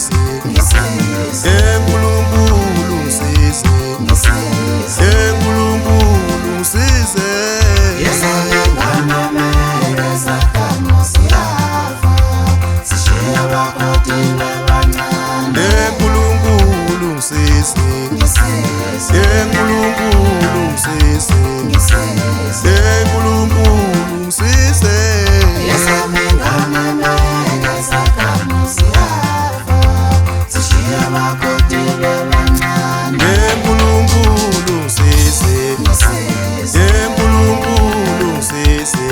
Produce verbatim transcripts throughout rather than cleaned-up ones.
enkulunkulu ngisize enkulunkulu ngisize enkulunkulu ngisize enkulunkulu ngisize enkulunkulu ngisize enkulunkulu ngisize enkulunkulu ngisize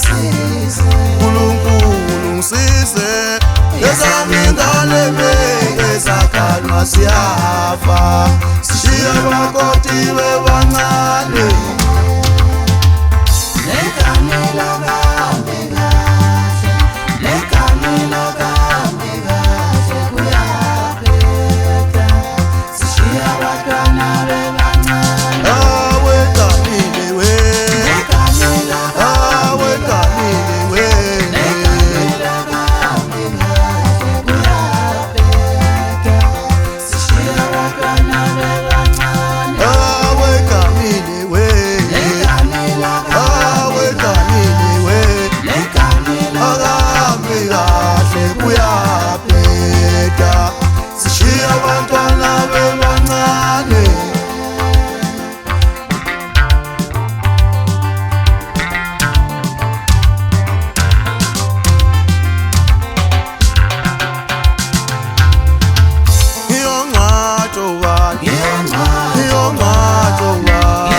enkulunkulu ngisize ezami ingane ezakhalwa siyafa sishiya amakoti bebancane lekanela kambe kahle lekanela kambe kahle kuyaphetha sishiya abantwana bebancane awe kanile we lekanela awe kanile we lekanela kambe kahle kuyaphetha sishiya abantwana bebancane awe kanile we lekanela awe kanile we lekanela akambe kahle kuyaphetha sishiya abantwana bebancane ngiyongcwatsho wani ngiyongcwatsho wani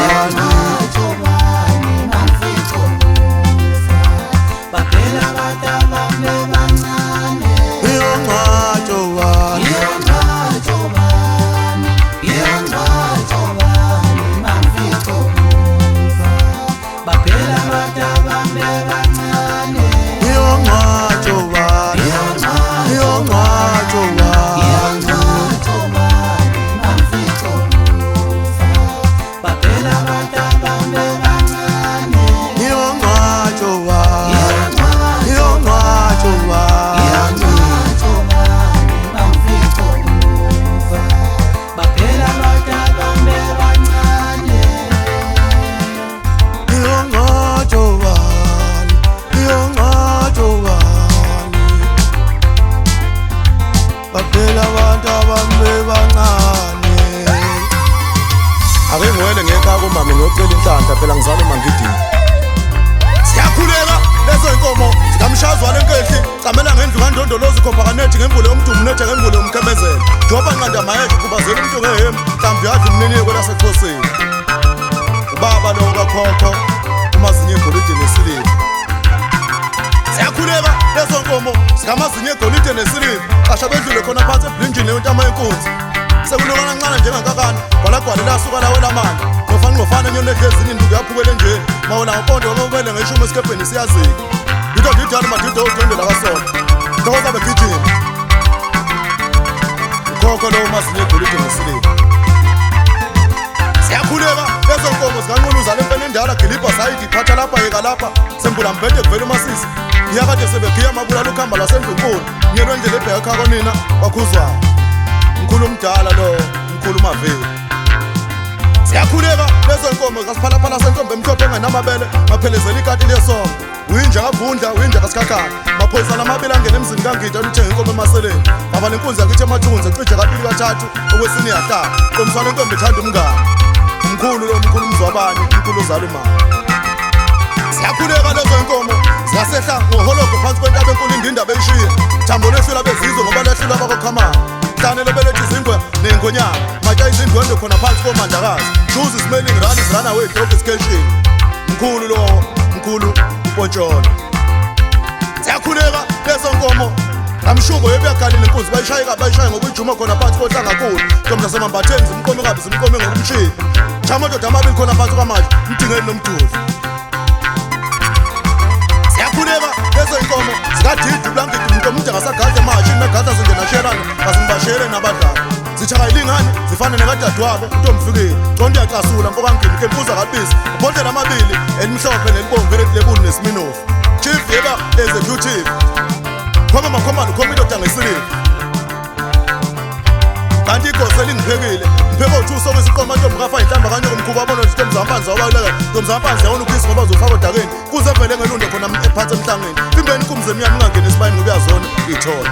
ngiyongcwatsho wani ngiyongcwatsho wani ngiyongcwatsho wani ngiyongcwatsho wani ngiyongcwatsho wani ngiyongcwatsho wani ngiyongcwatsho wani baphela abantu abami bebancane ake ngiwele ngekhaya kumama ngiyocela inhlanhla phela ngizalwa mangidini siyakhuleka lezo inkomo zikamshazwana enkehli camela ngendlu ngandondoloza ikhomphakanethi ngembule yomdumo nethe ngembule yomkhemezelo joba nqanda mayeshe khubazela umuntu ngehemu mhlawumbe yadla umniniko lasekhosini ubaba lo kakhokho umazinye egolide nesiliva siyakhuleka lezo nkomo zikamazinye egolide nesiliva qasha bedlule khona phansi eblinjini yontama yenkunzi sekulokana ncane njengakakana kwalagwale lasuka lawe lamandla ngofana ngofana nyoni edlezini induku yaphukele nje mawona ngompondo ngobele ngeshumi esikebheni siyazika into ngidala madido udende lakasona thokoza begijima ukhokho lo umazinye egolide nesiliva siyakhuleka lezo nkomo zikanqunuzana empeni endala gilibha sayidi phatha lapha yeka lapha sembula mbhede kuvela umasisi ngiyakade sebekhiya amabulala ukhamba lwasendunkulu ngiyelwe ndlela ebheka ekhako nina wakhuzwayo mkhulu mdala lo mkhulu maveli siyakhuleka lezo nkomo kasiphalaphala sentombe emhlophe engenamabele maphelezela ikati lesongo uyinja kavundla uyinja kasikhakhana maphoyisa namabili angena emzini kangida oluthenga inkomo emaseleni baba nenkunzi yakithi emathunzi ecije kabili kathathu okwesini yahlala komsana intombe ethanda umngane umkhulu lo mkhulu mzwabani umkhulu uzala imali siyakhuleka lezo nkomo ziyasehla ngohologo phansi kwentaba enkulu indindaba eyishiye thambo lehlula bezizwe ngoba lehlula bakokhamana hlane lobeletha izingwe nengonyama matya izindwendwe khona phansi komandakazi juzi smelling run is run away dog education mkhulu lo mkhulu upontshona siyakhuleka lezo nkomo amshubo yebeyagalile inkunzi bayishayeka bayishaye ngokuyijuma khona phansi kohlangakhulu ntombi nasemambatheni zimqome kabi zimqome ngokumshini chamadoda amabili khona phansi kwamanje mdingeni nomduzi siyakhuleka lezo inkomo zikadidi blanketi umuntu omuntu angasagazi emashini nagaza zingenasherana bazingibashere nabadlali zithaka ilingane zifana nekadadewabo uNtomfikile conto yacasula mpokangini kempuza kabisi uphonte namabili elimhlophe nelibomvu elilebulu nesiminofu chief yeba executive khoma makhomani khoma indoda ngesiliva kanti igose lingiphekile ngipheke uthuso kwesiqoma ntombi inhlamba kanye komkhuba abona nje ntomzampanzi wabaleka ntomzampanzi yawona ukhisi ngoba uzofaka odakeni kuze vele ngelunde khona ephathe emhlangeni imbeni inkumzi emnyama ingangena esibayeni ngoba uyazona ithola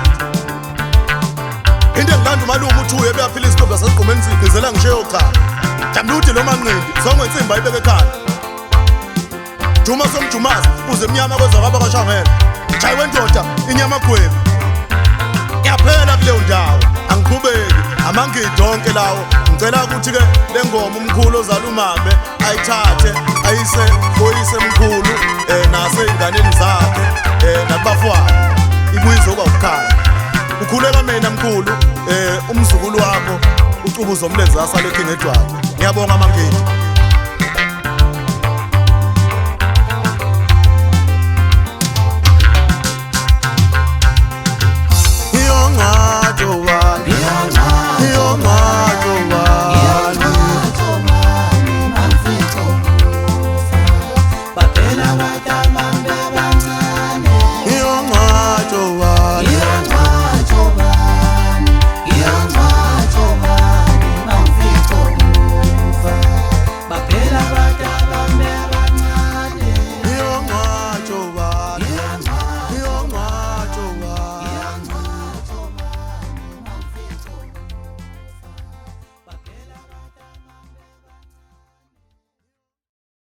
into engilanda umalume uthi uye beyaphila isidobla sasiqhumeni sigqizela ngisheyo cha jamluthi lo manqindi zonke insimba ayibeke ekhanda Juma somjumazi uze emnyama kwenza kwaba kashangela chayi wendoda inyama gwebe yaphela kuleyo ndawo angiqhubeki amangidi onke lawo ngicela ukuthi ke lengoma umkhulu ozala umame ayithathe ayise boyise mkhulu eh nase inganeni zakhe eh nabafwana ibuyizo kwakukhaya ukhuleka mina mkhulu eh umzukulu wakho ucubuza umlenze asale ekhenge edwayo ngiyabonga amangidi Papela watama